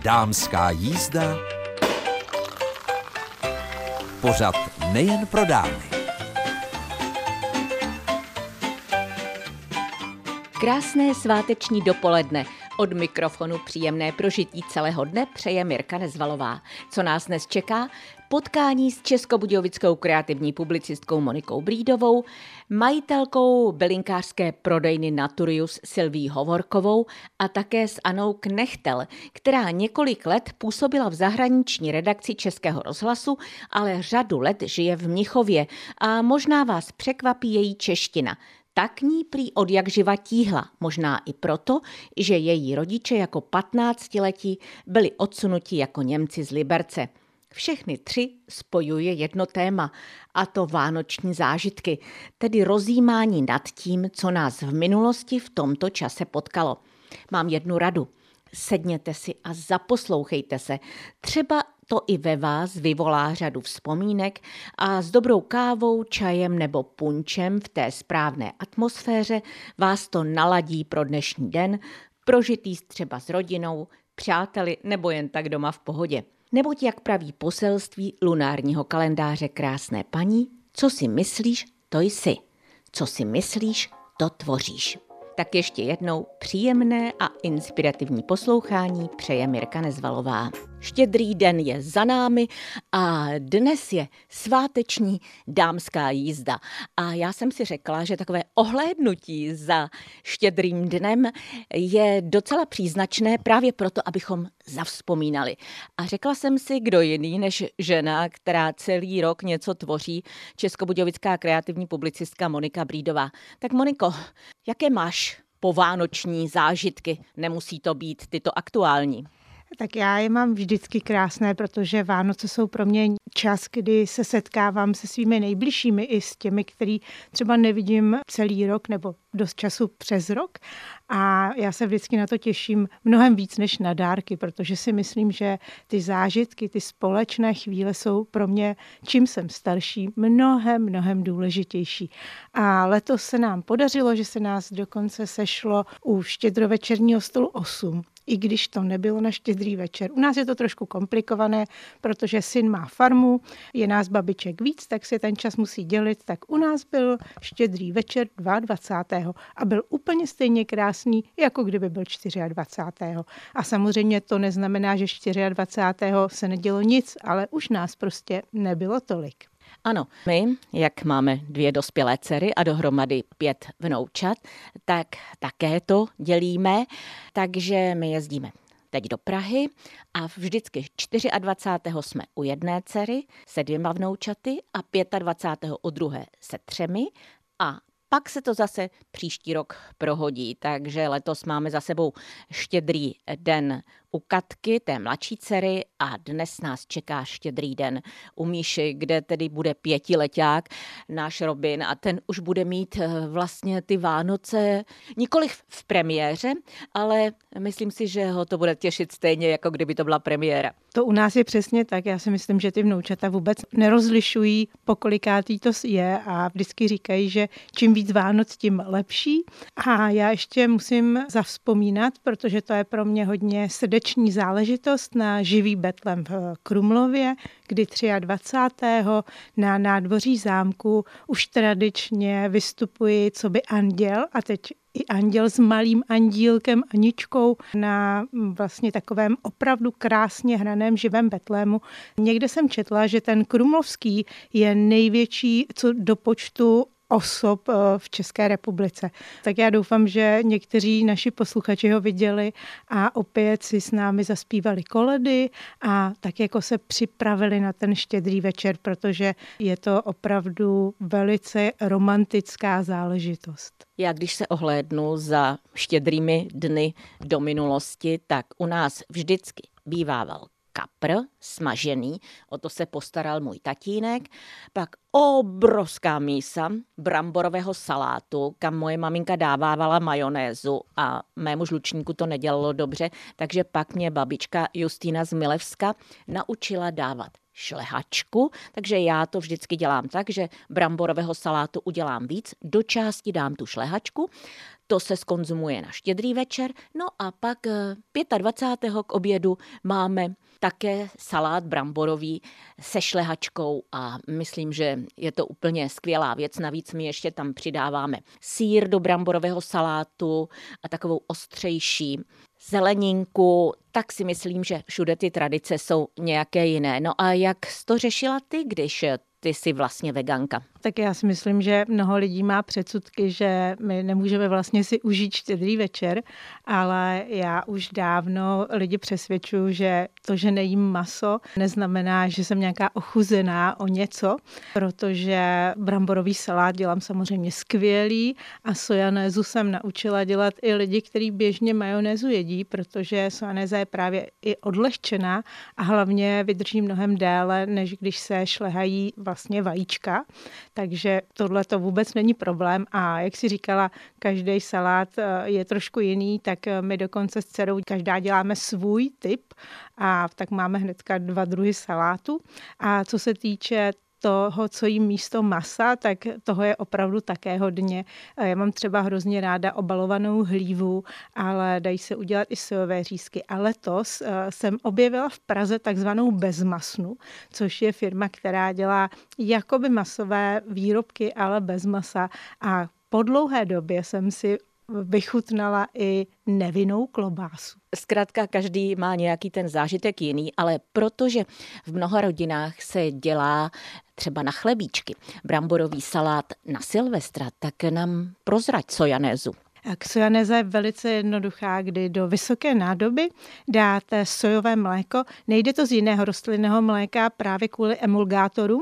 Dámská jízda, pořad nejen pro dámy. Krásné sváteční dopoledne. Od mikrofonu příjemné prožití celého dne přeje Mirka Nezvalová. Co nás dnes čeká? Potkání s českobudějovickou kreativní publicistkou Monikou Brídovou, majitelkou bylinkářské prodejny Naturius Sylví Hovorkovou a také s Anou Knechtel, která několik let působila v zahraniční redakci Českého rozhlasu, ale řadu let žije v Mnichově a možná vás překvapí její čeština. Tak ní prý odjakživa tíhla, možná i proto, že její rodiče jako 15letí byli odsunuti jako Němci z Liberce. Všechny tři spojuje jedno téma, a to vánoční zážitky, tedy rozjímání nad tím, co nás v minulosti v tomto čase potkalo. Mám jednu radu. Sedněte si a zaposlouchejte se. Třeba to i ve vás vyvolá řadu vzpomínek a s dobrou kávou, čajem nebo punčem v té správné atmosféře vás to naladí pro dnešní den, prožitý třeba s rodinou, přáteli nebo jen tak doma v pohodě. Neboť jak praví poselství lunárního kalendáře Krásné paní, co si myslíš, to jsi. Co si myslíš, to tvoříš. Tak ještě jednou příjemné a inspirativní poslouchání přeje Mirka Nezvalová. Štědrý den je za námi a dnes je sváteční dámská jízda. A já jsem si řekla, že takové ohlédnutí za štědrým dnem je docela příznačné právě proto, abychom zavzpomínali. A řekla jsem si, kdo jiný než žena, která celý rok něco tvoří, českobudějovická kreativní publicistka Monika Brídová. Tak Moniko, jaké máš povánoční zážitky? Nemusí to být tyto aktuální. Tak já je mám vždycky krásné, protože Vánoce jsou pro mě čas, kdy se setkávám se svými nejbližšími i s těmi, který třeba nevidím celý rok nebo dost času přes rok. A já se vždycky na to těším mnohem víc než na dárky, protože si myslím, že ty zážitky, ty společné chvíle jsou pro mě, čím jsem starší, mnohem důležitější. A letos se nám podařilo, že se nás dokonce sešlo u štědrovečerního stolu 8. I když to nebylo na štědrý večer. U nás je to trošku komplikované, protože syn má farmu, je nás babiček víc, tak se ten čas musí dělit. Tak u nás byl štědrý večer 22. a byl úplně stejně krásný, jako kdyby byl 24. A samozřejmě to neznamená, že 24. se nedělo nic, ale už nás prostě nebylo tolik. Ano, my, jak máme 2 dospělé dcery a dohromady 5 vnoučat, tak také to dělíme, takže my jezdíme teď do Prahy a vždycky 24. jsme u jedné dcery se 2 vnoučaty a 25. u druhé se 3 a pak se to zase příští rok prohodí, takže letos máme za sebou štědrý den u Katky, té mladší dcery, a dnes nás čeká štědrý den u Míši, kde tedy bude 5leťák, náš Robin, a ten už bude mít vlastně ty Vánoce nikoliv v premiéře, ale myslím si, že ho to bude těšit stejně, jako kdyby to byla premiéra. To u nás je přesně tak. Já si myslím, že ty vnoučata vůbec nerozlišují, po kolikátý to je, a vždycky říkají, že čím víc Vánoc, tím lepší. A já ještě musím zavzpomínat, protože to je pro mě hodně srdeční záležitost, na živý betlem v Krumlově, kdy 23. na nádvoří zámku už tradičně vystupuji coby anděl, a teď i anděl s malým andílkem Aničkou na vlastně takovém opravdu krásně hraném živém betlému. Někde jsem četla, že ten krumlovský je největší co do počtu osob v České republice. Tak já doufám, že někteří naši posluchači ho viděli a opět si s námi zaspívali koledy a tak jako se připravili na ten štědrý večer, protože je to opravdu velice romantická záležitost. Já když se ohlédnu za štědrými dny do minulosti, tak u nás vždycky bývával kapr smažený, o to se postaral můj tatínek, pak obrovská mísa bramborového salátu, kam moje maminka dávávala majonézu a mému žlučníku to nedělalo dobře, takže pak mě babička Justína z Milevska naučila dávat šlehačku, takže já to vždycky dělám tak, že bramborového salátu udělám víc, do části dám tu šlehačku, to se skonzumuje na Štědrý večer, no a pak 25. k obědu máme také salát bramborový se šlehačkou a myslím, že je to úplně skvělá věc. Navíc my ještě tam přidáváme sýr do bramborového salátu a takovou ostřejší zeleninku, tak si myslím, že všude ty tradice jsou nějaké jiné. No a jak jsi to řešila ty, když ty jsi vlastně veganka? Tak já si myslím, že mnoho lidí má předsudky, že my nemůžeme vlastně si užít Štědrý večer, ale já už dávno lidi přesvědčuju, že to, že nejím maso, neznamená, že jsem nějaká ochuzená o něco, protože bramborový salát dělám samozřejmě skvělý a sojanézu jsem naučila dělat i lidi, kteří běžně majonézu jedí, protože sojanéza je právě i odlehčená a hlavně vydrží mnohem déle, než když se šlehají vlastně vajíčka. Takže tohle to vůbec není problém a jak si říkala, každý salát je trošku jiný, tak my dokonce s dcerou každá děláme svůj typ a tak máme hnedka 2 druhy salátu. A co se týče toho, co jím místo masa, tak toho je opravdu také hodně. Já mám třeba hrozně ráda obalovanou hlívu, ale dají se udělat i sojové řízky. A letos jsem objevila v Praze takzvanou Bezmasnu, což je firma, která dělá jakoby masové výrobky, ale bez masa. A po dlouhé době jsem si vychutnala i nevinnou klobásu. Zkrátka každý má nějaký ten zážitek jiný, ale protože v mnoha rodinách se dělá třeba na chlebíčky bramborový salát na Silvestra, tak nám prozrať sojanézu. Sojanéza je velice jednoduchá, kdy do vysoké nádoby dáte sojové mléko. Nejde to z jiného rostlinného mléka právě kvůli emulgátorům,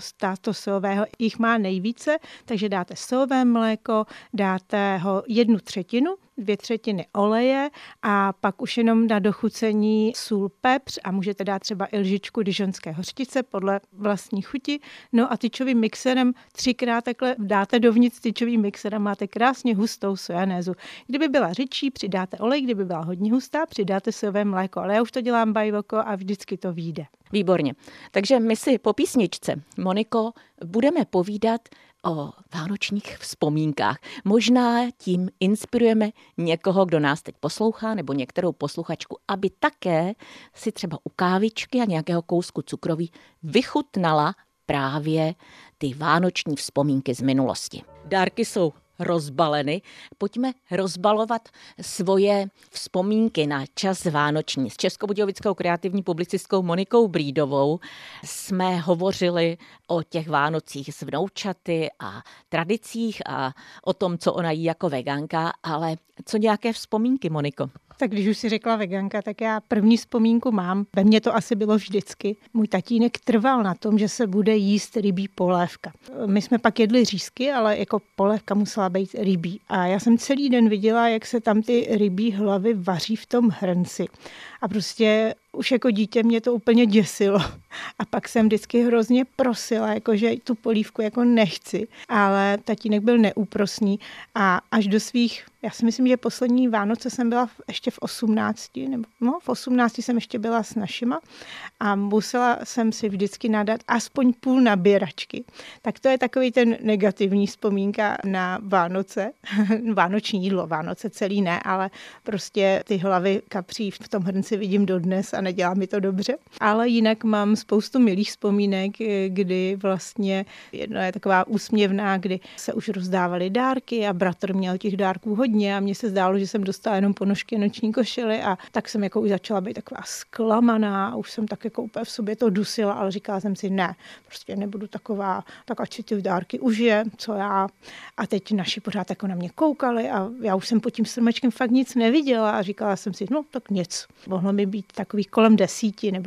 to sojového jich má nejvíce, takže dáte sojové mléko, dáte ho 1/3, 2/3 oleje a pak už jenom na dochucení sůl, pepř a můžete dát třeba i lžičku dižonské hořčice podle vlastní chuti. No a tyčovým mixerem 3krát takhle dáte dovnitř tyčovým mixerem, máte krásně hustou sojanézu. Kdyby byla řidší, přidáte olej, kdyby byla hodně hustá, přidáte sojové mléko, ale já už to dělám bajvoko a vždycky to vyjde. Výborně. Takže my si po písničce, Moniko, budeme povídat o vánočních vzpomínkách. Možná tím inspirujeme někoho, kdo nás teď poslouchá, nebo některou posluchačku, aby také si třeba u kávičky a nějakého kousku cukroví vychutnala právě ty vánoční vzpomínky z minulosti. Dárky jsou rozbaleny. Pojďme rozbalovat svoje vzpomínky na čas vánoční. S českobudějovickou kreativní publicistkou Monikou Brídovou jsme hovořili o těch Vánocích s vnoučaty a tradicích a o tom, co ona jí jako veganka, ale co nějaké vzpomínky, Moniko? Tak když už si řekla veganka, tak já první vzpomínku mám. Ve mně to asi bylo vždycky. Můj tatínek trval na tom, že se bude jíst rybí polévka. My jsme pak jedli řízky, ale jako polévka musela být rybí. A já jsem celý den viděla, jak se tam ty rybí hlavy vaří v tom hrnci. A prostě už jako dítě mě to úplně děsilo. A pak jsem vždycky hrozně prosila, jakože tu polívku jako nechci. Ale tatínek byl neúprosný a až do svých, já si myslím, že poslední Vánoce jsem byla ještě v 18, v 18 jsem ještě byla s našima a musela jsem si vždycky nadat aspoň půl nabíračky. Tak to je takový ten negativní vzpomínka na Vánoce. Vánoční jídlo, Vánoce celý ne, ale prostě ty hlavy kapří v tom hrnci vidím dodnes a nedělá mi to dobře. Ale jinak mám spoustu milých vzpomínek, kdy vlastně jedna je taková úsměvná, kdy se už rozdávaly dárky a bratr měl těch dárků hodně a mně se zdálo, že jsem dostala jenom ponožky a noční košily a tak jsem jako už začala být taková zklamaná a už jsem tak jako úplně v sobě to dusila, ale říkala jsem si ne, prostě nebudu taková, tak ať si ty dárky užije, co já. A teď naši pořád jako na mě koukali a já už jsem pod tím stromečkem fakt nic neviděla a říkala jsem si, no tak nic. Mohlo mi být takový kolem 10 nebo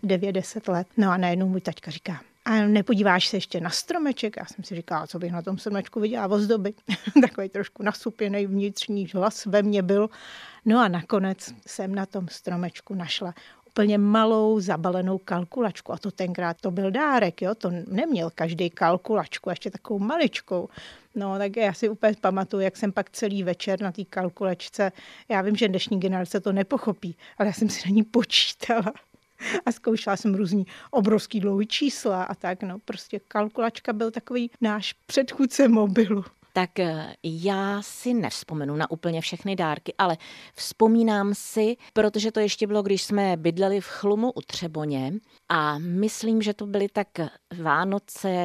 9-10 let. No a najednou můj taťka říká, a nepodíváš se ještě na stromeček? Já jsem si říkala, co bych na tom stromečku viděla ozdoby. Takový trošku nasupěnej vnitřní hlas ve mně byl. No a nakonec jsem na tom stromečku našla úplně malou zabalenou kalkulačku. A to tenkrát to byl dárek, jo? To neměl každý kalkulačku, ještě takovou maličkou. No, tak já si úplně pamatuju, jak jsem pak celý večer na té kalkulačce, já vím, že dnešní generace to nepochopí, ale já jsem si na ní počítala. A zkoušela jsem různý obrovský dlouhý čísla a tak, no. Prostě kalkulačka byl takový náš předchůdce mobilu. Tak já si nevzpomenu na úplně všechny dárky, ale vzpomínám si, protože to ještě bylo, když jsme bydleli v Chlumu u Třeboně a myslím, že to byly tak Vánoce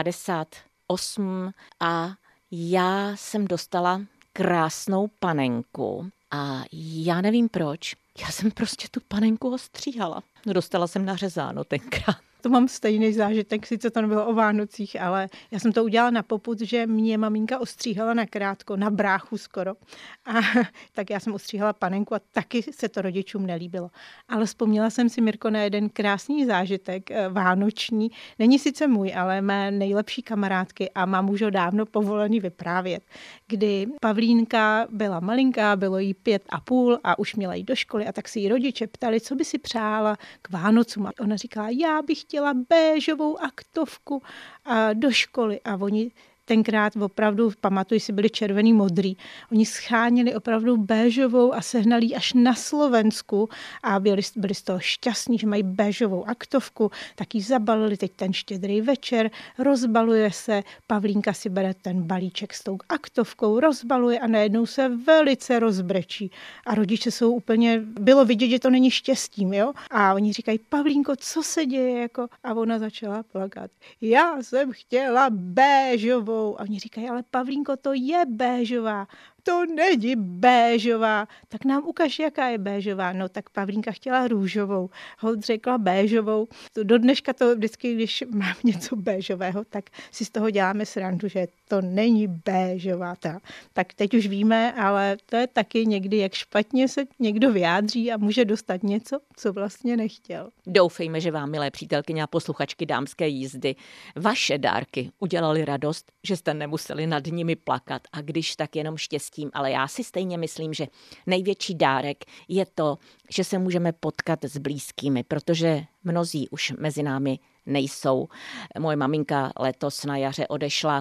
58 a já jsem dostala krásnou panenku a já nevím proč, já jsem prostě tu panenku ostříhala. Dostala jsem nařezáno tenkrát. To mám stejný zážitek, sice to nebylo o Vánocích, ale já jsem to udělala na popud, že mě maminka ostříhala nakrátko, na bráchu skoro. A tak já jsem ostříhala panenku a taky se to rodičům nelíbilo. Ale vzpomněla jsem si, Mirko, na jeden krásný zážitek vánoční. Není sice můj, ale mé nejlepší kamarádky a mám už ho dávno povolený vyprávět. Kdy Pavlínka byla malinká, bylo jí 5,5 a už měla jít do školy a tak si jí rodiče ptali, co by si přála k Vánocům. A ona říkala, já bych chtěla béžovou aktovku a do školy. A oni tenkrát opravdu, pamatuju si, byli červený, modrý. Oni scháněli opravdu béžovou a sehnali ji až na Slovensku a byli z toho šťastní, že mají béžovou aktovku, tak ji zabalili teď ten štědrý večer, rozbaluje se, Pavlínka si bere ten balíček s tou aktovkou, rozbaluje a najednou se velice rozbrečí. A rodiče jsou úplně, bylo vidět, že to není štěstím, jo? A oni říkají, Pavlínko, co se děje? Jako? A ona začala plakat. Já jsem chtěla béžovou. A oni říkají, ale Pavlínko, to je béžová. To není béžová. Tak nám ukaž, jaká je béžová. No tak Pavlínka chtěla růžovou. Holt řekla béžovou. Do dneška to vždycky, když mám něco béžového, tak si z toho děláme srandu, že to není béžová. Tak teď už víme, ale to je taky někdy, jak špatně se někdo vyjádří a může dostat něco, co vlastně nechtěl. Doufejme, že vám, milé přítelkyně a posluchačky Dámské jízdy, vaše dárky udělali radost, že jste nemuseli nad nimi plakat a když tak jenom štěstím. Ale já si stejně myslím, že největší dárek je to, že se můžeme potkat s blízkými, protože mnozí už mezi námi nejsou. Moje maminka letos na jaře odešla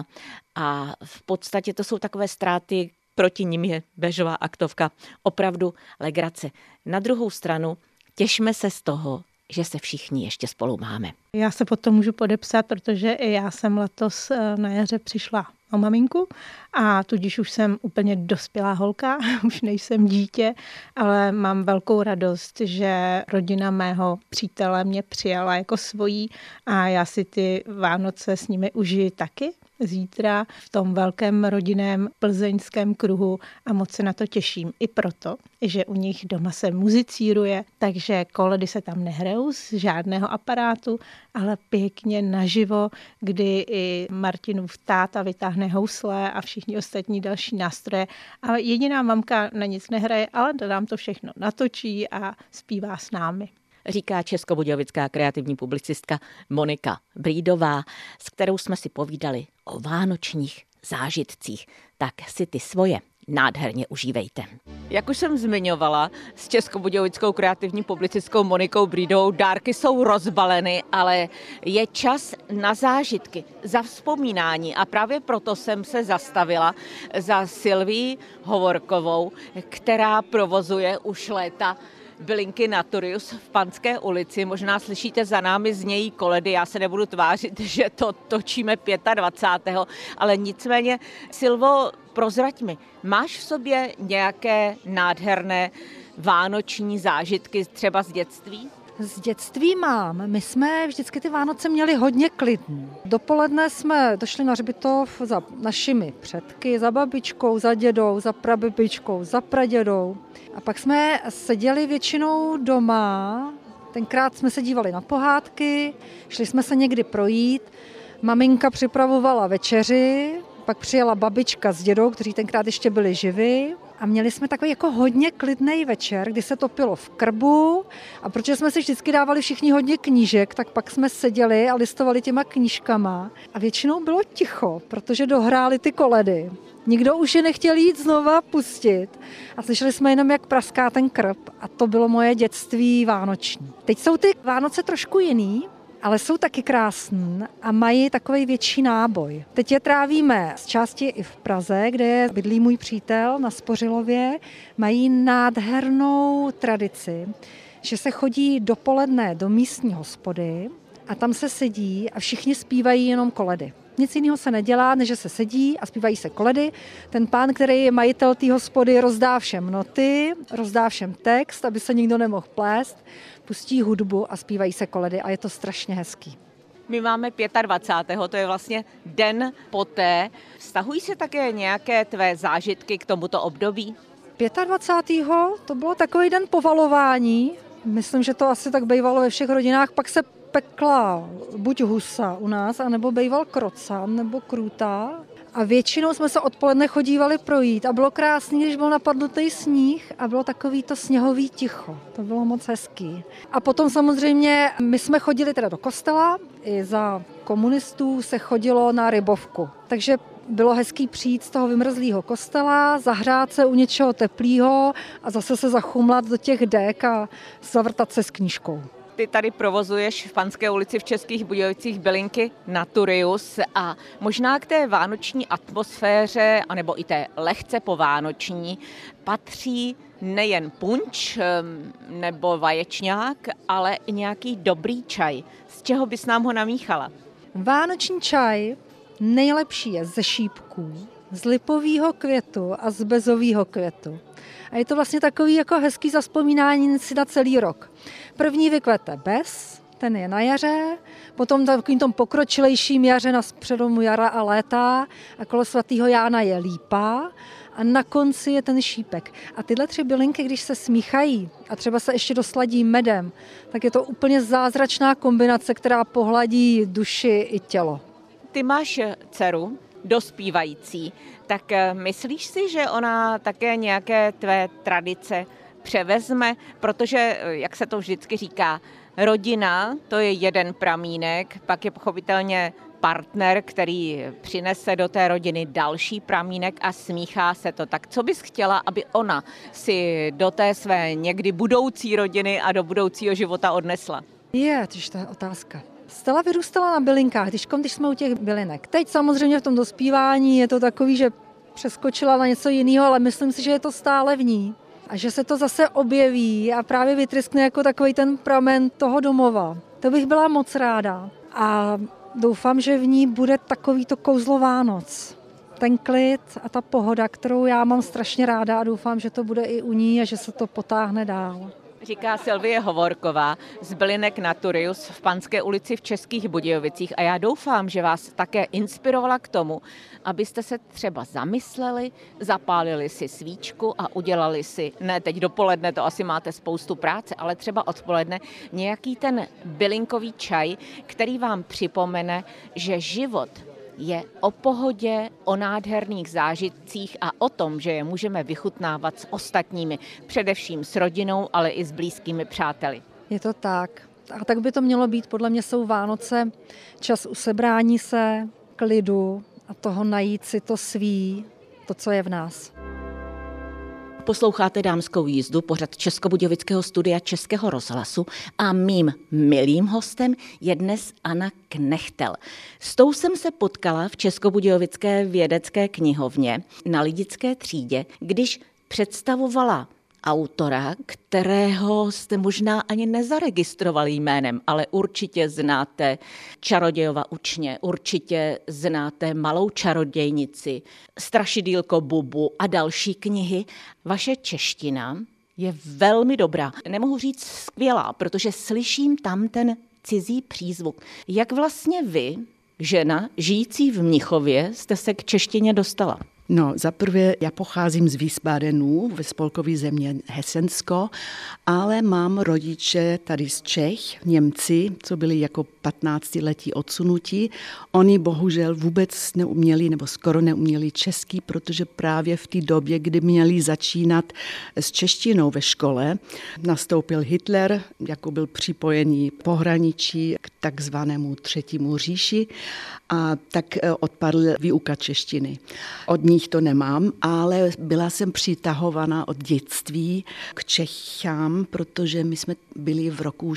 a v podstatě to jsou takové ztráty, proti nim je béžová aktovka opravdu legrace. Na druhou stranu těšme se z toho, že se všichni ještě spolu máme. Já se potom můžu podepsat, protože i já jsem letos na jaře přišla o maminku a tudíž už jsem úplně dospělá holka, už nejsem dítě, ale mám velkou radost, že rodina mého přítele mě přijala jako svojí a já si ty Vánoce s nimi užiji taky zítra v tom velkém rodinném plzeňském kruhu a moc se na to těším. I proto, že u nich doma se muzicíruje, takže koledy se tam nehrajou z žádného aparátu, ale pěkně naživo, kdy i Martinův táta vytáhne housle a všichni ostatní další nástroje. A jediná mamka na nic nehraje, ale nám to všechno natočí a zpívá s námi. Říká českobudějovická kreativní publicistka Monika Brýdová, s kterou jsme si povídali o vánočních zážitcích. Tak si ty svoje nádherně užívejte. Jak už jsem zmiňovala, s českobudějovickou kreativní publicistkou Monikou Brýdovou dárky jsou rozbaleny, ale je čas na zážitky, za vzpomínání a právě proto jsem se zastavila za Silví Hovorkovou, která provozuje už léta bylinky Naturius v Panské ulici. Možná slyšíte za námi znějí koledy, já se nebudu tvářit, že to točíme 25. Ale nicméně, Silvo, prozrať mi, máš v sobě nějaké nádherné vánoční zážitky třeba z dětství? Z dětství mám. My jsme vždycky ty Vánoce měli hodně klidný. Dopoledne jsme došli na hřbitov za našimi předky, za babičkou, za dědou, za prababičkou, za pradědou. A pak jsme seděli většinou doma. Tenkrát jsme se dívali na pohádky, šli jsme se někdy projít. Maminka připravovala večeři, pak přijela babička s dědou, kteří tenkrát ještě byli živí. A měli jsme takový jako hodně klidný večer, kdy se topilo v krbu a protože jsme si vždycky dávali všichni hodně knížek, tak pak jsme seděli a listovali těma knížkama a většinou bylo ticho, protože dohráli ty koledy. Nikdo už je nechtěl jít znova pustit a slyšeli jsme jenom, jak praská ten krb a to bylo moje dětství vánoční. Teď jsou ty Vánoce trošku jiný, ale jsou taky krásný a mají takový větší náboj. Teď je trávíme z části i v Praze, kde bydlí můj přítel na Spořilově. Mají nádhernou tradici, že se chodí dopoledne do místní hospody a tam se sedí a všichni zpívají jenom koledy. Nic jiného se nedělá, než že se sedí a zpívají se koledy. Ten pán, který je majitel té hospody, rozdá všem noty, rozdá všem text, aby se nikdo nemohl plést, pustí hudbu a zpívají se koledy a je to strašně hezký. My máme 25. To je vlastně den poté. Vztahují se také nějaké tvé zážitky k tomuto období? 25. to bylo takový den povalování. Myslím, že to asi tak bývalo ve všech rodinách. Pak se pekla buď husa u nás, anebo býval krocan nebo krůta. A většinou jsme se odpoledne chodívali projít a bylo krásný, když byl napadnutý sníh a bylo takový to sněhový ticho. To bylo moc hezký. A potom samozřejmě my jsme chodili teda do kostela, i za komunistů se chodilo na rybovku. Takže bylo hezký přijít z toho vymrzlého kostela, zahrát se u něčeho teplého a zase se zachumlat do těch dek a zavrtat se s knížkou. Ty tady provozuješ v Panské ulici v Českých Budějovicích bylinky Naturius a možná k té vánoční atmosféře, anebo i té lehce povánoční, patří nejen punč nebo vaječňák, ale i nějaký dobrý čaj. Z čeho bys nám ho namíchala? Vánoční čaj nejlepší je ze šípků, z lipového květu a z bezového květu. A je to vlastně takový jako hezký zazpomínání si na celý rok. První vykvete bez, ten je na jaře, potom takovým tom pokročilejším jaře na přelomu jara a léta a kolo svatého Jána je lípa a na konci je ten šípek. A tyhle 3 bylinky, když se smíchají a třeba se ještě dosladí medem, tak je to úplně zázračná kombinace, která pohladí duši i tělo. Ty máš dceru, dospívající, tak myslíš si, že ona také nějaké tvé tradice převezme? Protože, jak se to vždycky říká, rodina, to je jeden pramínek, pak je pochopitelně partner, který přinese do té rodiny další pramínek a smíchá se to. Tak co bys chtěla, aby ona si do té své někdy budoucí rodiny a do budoucího života odnesla? To je otázka. Stella vyrůstala na bylinkách, když jsme u těch bylinek. Teď samozřejmě v tom dospívání je to takový, že přeskočila na něco jiného, ale myslím si, že je to stále v ní. A že se to zase objeví a právě vytryskne jako takový ten pramen toho domova. To bych byla moc ráda. A doufám, že v ní bude takový to kouzlo Vánoc. Ten klid a ta pohoda, kterou já mám strašně ráda a doufám, že to bude i u ní a že se to potáhne dál. Říká Sylvie Hovorková z bylinek Naturius v Panské ulici v Českých Budějovicích a já doufám, že vás také inspirovala k tomu, abyste se třeba zamysleli, zapálili si svíčku a udělali si, ne teď dopoledne, to asi máte spoustu práce, ale třeba odpoledne nějaký ten bylinkový čaj, který vám připomene, že život je o pohodě, o nádherných zážitcích a o tom, že je můžeme vychutnávat s ostatními, především s rodinou, ale i s blízkými přáteli. Je to tak. A tak by to mělo být. Podle mě jsou Vánoce čas usebrání se, klidu a toho najít si to svý, to, co je v nás. Posloucháte Dámskou jízdu, pořad Českobudějovického studia Českého rozhlasu a mým milým hostem je dnes Anna Knechtel. S tou jsem se potkala v Českobudějovické vědecké knihovně na Lidické třídě, když představovala autora, kterého jste možná ani nezaregistrovali jménem, ale určitě znáte Čarodějova učně, určitě znáte Malou čarodějnici, Strašidýlko Bubu a další knihy. Vaše čeština je velmi dobrá. Nemohu říct skvělá, protože slyším tam ten cizí přízvuk. Jak vlastně vy, žena žijící v Mnichově, jste se k češtině dostala? No, zaprvé já pocházím z Wiesbadenu, ve spolkové země Hesensko, ale mám rodiče tady z Čech, Němci, co byli jako 15letí odsunutí. Oni bohužel vůbec neuměli, nebo skoro neuměli česky, protože právě v té době, kdy měli začínat s češtinou ve škole, nastoupil Hitler, jako byl připojený pohraničí k takzvanému třetímu říši a tak odpadl výuka češtiny. Od ní nich to nemám, ale byla jsem přitahovaná od dětství k Čechám, protože my jsme byli v roku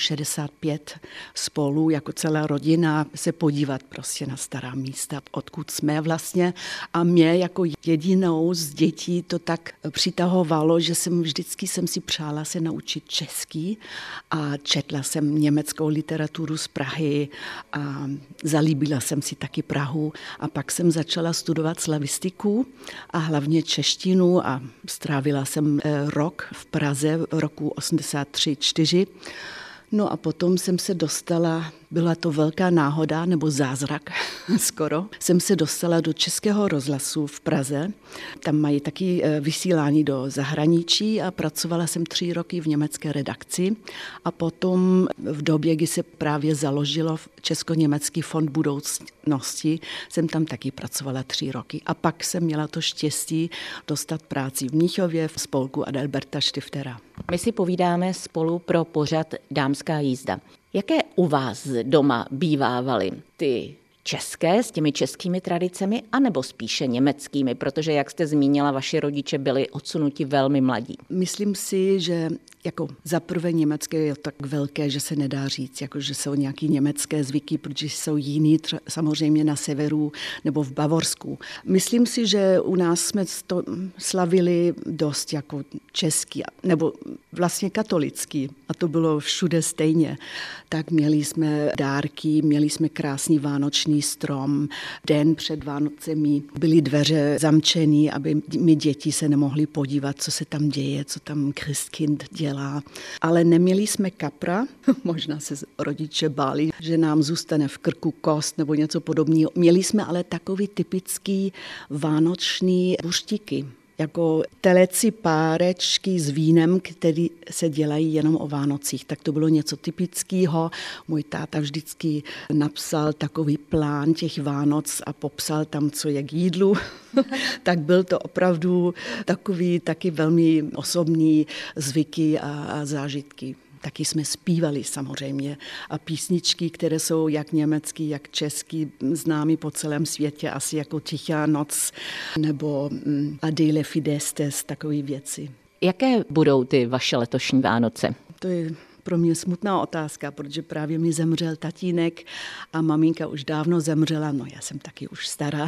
65 spolu jako celá rodina se podívat prostě na stará místa, odkud jsme vlastně. A mě jako jedinou z dětí to tak přitahovalo, že vždycky jsem si přála se naučit česky a četla jsem německou literaturu z Prahy a zalíbila jsem si taky Prahu a pak jsem začala studovat slavistiku a hlavně češtinu a strávila jsem rok v Praze v roku 83-4. No a potom jsem se dostala, byla to velká náhoda nebo zázrak skoro, jsem se dostala do Českého rozhlasu v Praze. Tam mají taky vysílání do zahraničí a pracovala jsem 3 roky v německé redakci a potom v době, kdy se právě založilo Česko-německý fond budoucnosti, jsem tam taky pracovala 3 roky a pak jsem měla to štěstí dostat práci v Mnichově v spolku Adalberta Stiftera. My si povídáme spolu pro pořad Dámská jízda. Jaké u vás doma bývávaly ty české s těmi českými tradicemi, anebo spíše německými, protože, jak jste zmínila, vaši rodiče byli odsunuti velmi mladí? Myslím si, že jako za prvé německé je tak velké, že se nedá říct, jako že jsou nějaké německé zvyky, protože jsou jiný samozřejmě na severu nebo v Bavorsku. Myslím si, že u nás jsme to slavili dost jako český, nebo vlastně katolický a to bylo všude stejně. Tak měli jsme dárky, měli jsme krásný vánoční strom, den před Vánocemi byly dveře zamčený, aby my děti se nemohli podívat, co se tam děje, co tam Christkind dělá. Ale neměli jsme kapra, možná se rodiče báli, že nám zůstane v krku kost nebo něco podobného. Měli jsme ale takový typický vánoční buřtíky, jako teleci párečky s vínem, které se dělají jenom o Vánocích. Tak to bylo něco typického. Můj táta vždycky napsal takový plán těch Vánoc a popsal tam, co je k jídlu. Tak byl to opravdu takový taky velmi osobní zvyky a zážitky. Taky jsme zpívali samozřejmě a písničky, které jsou jak německý, jak český, známý po celém světě, asi jako Tichá noc nebo Adele Fidestes, takové věci. Jaké budou ty vaše letošní Vánoce? To je pro mě smutná otázka, protože právě mi zemřel tatínek a maminka už dávno zemřela, no já jsem taky už stará,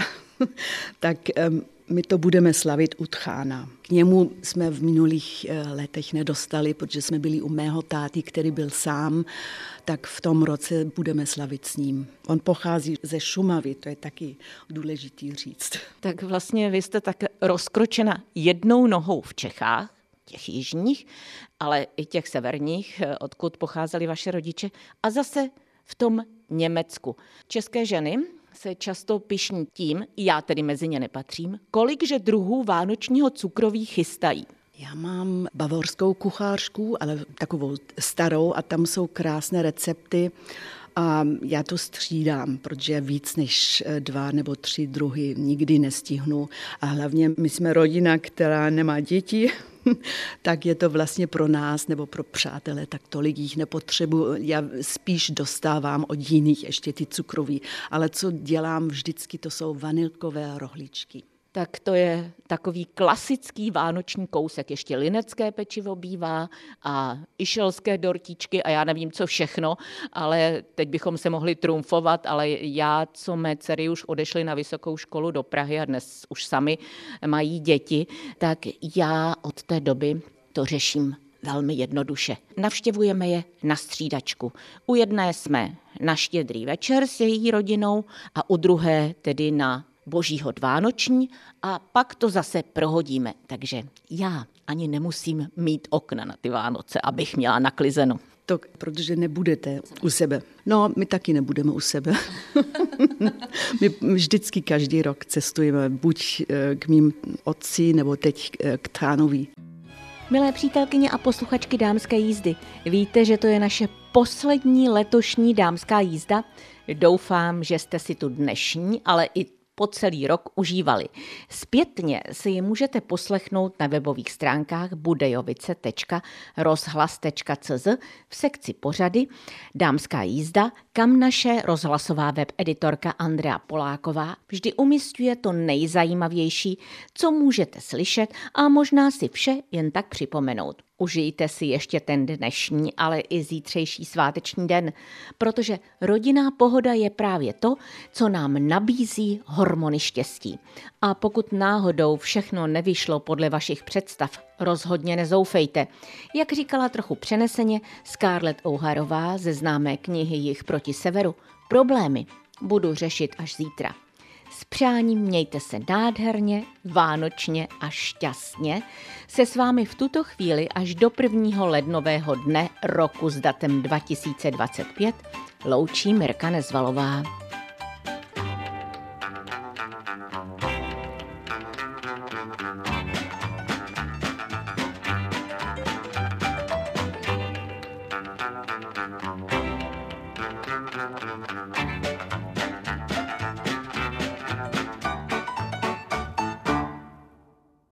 tak my to budeme slavit u tchána. K němu jsme v minulých letech nedostali, protože jsme byli u mého táty, který byl sám, tak v tom roce budeme slavit s ním. On pochází ze Šumavy, to je taky důležitý říct. Tak vlastně vy jste tak rozkročena jednou nohou v Čechách, těch jižních, ale i těch severních, odkud pocházeli vaše rodiče, a zase v tom Německu. České ženy se často pyšní tím, já tedy mezi ně nepatřím, kolikže druhů vánočního cukroví chystají. Já mám bavorskou kuchařku, ale takovou starou a tam jsou krásné recepty a já to střídám, protože víc než 2 nebo 3 druhy nikdy nestihnu a hlavně my jsme rodina, která nemá děti, tak je to vlastně pro nás nebo pro přátele, tak tolik jich nepotřebuji. Já spíš dostávám od jiných ještě ty cukroví, ale co dělám vždycky, to jsou vanilkové rohlíčky. Tak to je takový klasický vánoční kousek. Ještě linecké pečivo bývá a išelské dortičky a já nevím, co všechno, ale teď bychom se mohli trumfovat, ale já, co mé dcery už odešly na vysokou školu do Prahy a dnes už sami mají děti, tak já od té doby to řeším velmi jednoduše. Navštěvujeme je na střídačku. U jedné jsme na Štědrý večer s její rodinou a u druhé tedy na Božího vánoční a pak to zase prohodíme. Takže já ani nemusím mít okna na ty Vánoce, abych měla naklizeno. To, protože nebudete u sebe. No, my taky nebudeme u sebe. My vždycky každý rok cestujeme buď k mým otci, nebo teď k tchánovi. Milé přítelkyně a posluchačky Dámské jízdy, víte, že to je naše poslední letošní Dámská jízda? Doufám, že jste si tu dnešní, ale i po celý rok užívali. Zpětně si ji můžete poslechnout na webových stránkách budejovice.rozhlas.cz v sekci pořady Dámská jízda, kam naše rozhlasová webeditorka Andrea Poláková vždy umisťuje to nejzajímavější, co můžete slyšet a možná si vše jen tak připomenout. Užijte si ještě ten dnešní, ale i zítřejší sváteční den, protože rodinná pohoda je právě to, co nám nabízí hormony štěstí. A pokud náhodou všechno nevyšlo podle vašich představ, rozhodně nezoufejte. Jak říkala trochu přeneseně Scarlett O'Harová ze známé knihy Jih proti severu, problémy budu řešit až zítra. S přáním mějte se nádherně, vánočně a šťastně. Se s vámi v tuto chvíli až do 1. lednového dne roku s datem 2025 loučí Mirka Nezvalová.